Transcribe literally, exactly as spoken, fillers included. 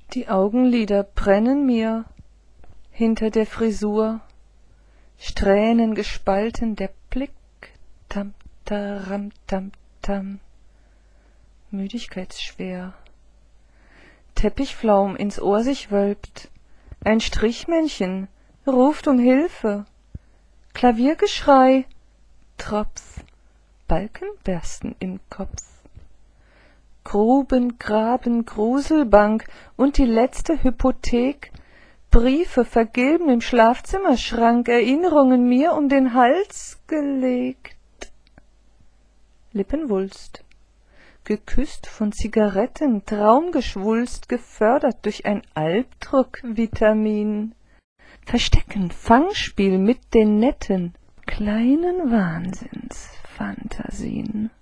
Die Augenlider brennen mir hinter der Frisur, Strähnen gespalten der Blick, tam, taram, tam, tam, müdigkeitsschwer. Teppichflaum ins Ohr sich wölbt, ein Strichmännchen ruft um Hilfe, Klaviergeschrei, Tropf, Balken bersten im Kopf. Gruben, Graben, Gruselbank und die letzte Hypothek, Briefe vergilben im Schlafzimmerschrank, Erinnerungen mir um den Hals gelegt. Lippenwulst, geküsst von Zigaretten, Traumgeschwulst, gefördert durch ein Albdruckvitamin. Verstecken, Fangspiel mit den netten, kleinen Wahnsinnsfantasien.